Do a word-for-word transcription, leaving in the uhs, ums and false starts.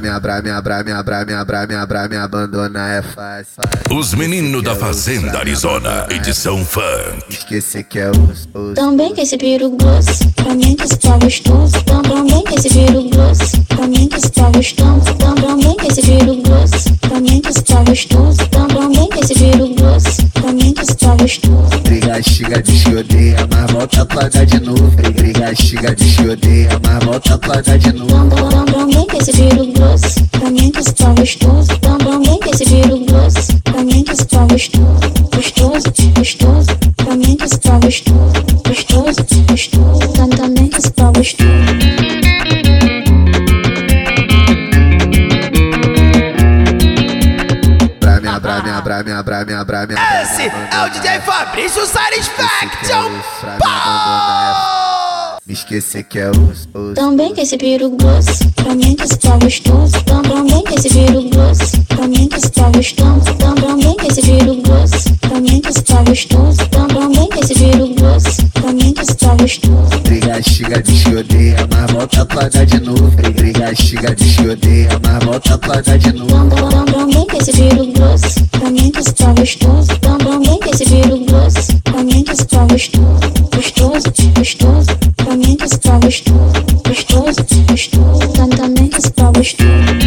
me abra, me abra, me abra, me abra, me abra, me abandona é fácil. Os meninos da Fazenda Arizona, edição funk. Esqueci que é osso, osso. Também que esse piru grosso, pra mim que está gostoso. Também que esse piru grosso, pra mim que está gostoso. Também que esse piru grosso, pra mim que está gostoso. Também que esse piru grosso, pra mim que está gostoso. Briga, xiga, diz que odeia, mas volta pra dar de novo. Briga, xiga, diz que odeia, mas volta pra dar de novo. Também que esse piru grosso, pra mim que está gostoso. Também que esse piru grosso, pra mim que está gostoso. Gostoso, gostoso, pra mim que está gostoso. Gostoso, gostoso, também que está gostoso. Me abra, me abra, me abra, me abra, me abra. Esse é o D J Fabrício Satisfaction. Me esqueci que é osso, osso. Também que esse piru grosso, pra mim que está gostoso. Também que esse piru grosso, pra mim que está gostoso. Também que esse piru grosso, pra mim que está gostoso. Também que esse piru grosso, pra mim que está gostoso. Briga, xiga, diz que odeia, mas volta pra dar de novo. Briga, xiga, diz que odeia, mas volta pra dar de novo. Também que esse piru grosso, pra mim que está gostoso. Também que esse piru grosso, pra mim que está gostoso. Gostoso, gostoso, pra mim que está gostoso. Gostoso, gostoso, também que está gostoso.